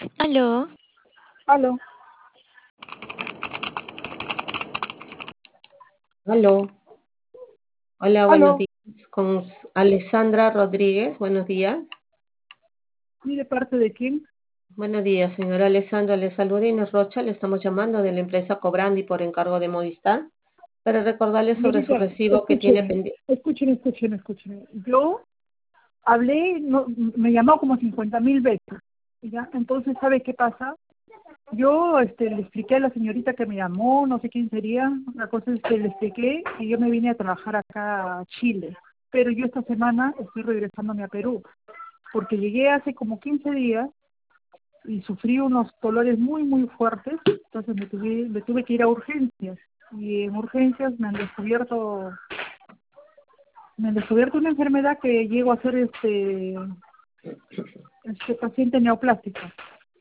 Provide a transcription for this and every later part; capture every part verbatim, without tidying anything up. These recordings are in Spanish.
Aló, Aló, Aló, hola, buenos aló, días. Con Alessandra Rodríguez, buenos días. ¿y de parte de quién? Buenos días, señora Alessandra. Le saluda Inés Rocha. Le estamos llamando de la empresa Cobrandi por encargo de Movistar para recordarle sobre su Señorita, recibo que tiene escúcheme, pendiente. escúcheme, escúcheme, escúcheme. Yo hablé, no, me llamó como cincuenta mil veces, ¿ya? Entonces, ¿sabe qué pasa? Yo este, le expliqué a la señorita que me llamó, no sé quién sería, la cosa es que le expliqué que yo me vine a trabajar acá a Chile, pero yo esta semana estoy regresándome a Perú, porque llegué hace como quince días y sufrí unos dolores muy, muy fuertes, entonces me tuve, me tuve que ir a urgencias. Y en urgencias me han descubierto, me han descubierto una enfermedad que llego a ser este, este paciente neoplástica.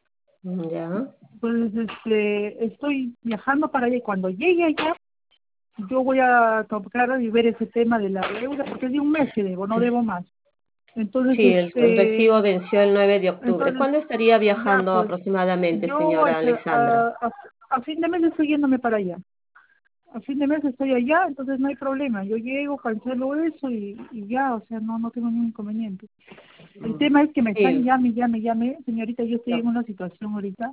Ya. Entonces este, estoy viajando para allá y cuando llegue allá, yo voy a tocar y ver ese tema de la deuda, porque es de un mes que debo, no debo más. Entonces, Sí, el, el recibo este, venció el nueve de octubre. entonces, ¿Cuándo estaría ya viajando pues, aproximadamente, yo señora este, Alessandra? a, a, a fin de mes estoy yéndome para allá. A fin de mes estoy allá, entonces no hay problema. Yo llego, cancelo eso y, y ya, o sea, no no tengo ningún inconveniente. El Mm, tema es que me están Sí, llame, llame, llame. Señorita, yo estoy no. en una situación ahorita.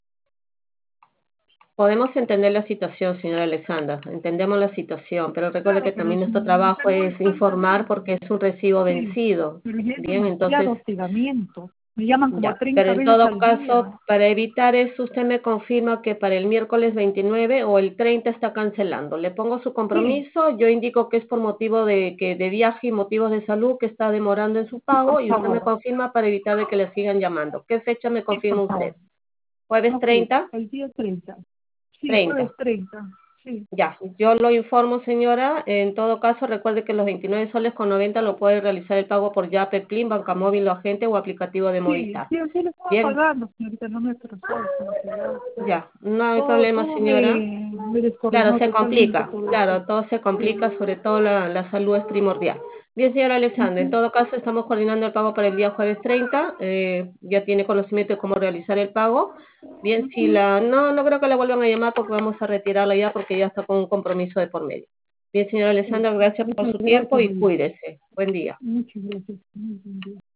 Podemos entender la situación, señora Alessandra. Entendemos la situación, pero recuerde Claro, que pero también es, nuestro en trabajo Perú es es tanta informar gente. porque es un recibo Sí, vencido. pero ya es Bien, entonces demasiado hostigamiento. Me llaman como ya, pero treinta en veces todo al caso, día. para evitar eso, usted me confirma que para el miércoles veintinueve o el treinta está cancelando. Le pongo su Sí, compromiso, yo indico que es por motivo de que de viaje y motivos de salud que está demorando en su sí, por pago y usted me favor. confirma para evitar de que le sigan llamando. ¿Qué fecha me Sí, confirma por usted? favor. ¿Jueves Ok, treinta? el día treinta. Sí, jueves treinta. treinta. Sí, Ya, yo lo informo, señora. En todo caso, recuerde que los veintinueve soles con noventa lo puede realizar el pago por Yape, Plin, Banca Móvil o agente o aplicativo de sí, Movistar. sí, sí lo estaba Bien, pagando, señorita, no me atrasó. Señorita. ya, no hay Todo, problema, todo señora. me, me Claro, descoordinó se totalmente complica, todo esto. claro, todo se Sí. complica, sobre todo la, la salud es primordial. Bien, señora Alessandra, en Ujú. todo caso estamos coordinando el pago para el día jueves treinta, eh, ya tiene conocimiento de cómo realizar el pago. Bien, si Ujú. la, no, no creo que la vuelvan a llamar porque vamos a retirarla ya porque ya está con un compromiso de por medio. Bien, señora Ok, Alessandra, gracias por muchas su tiempo gracias, y María. cuídese. Buen día. Muchas gracias. Muy buen día.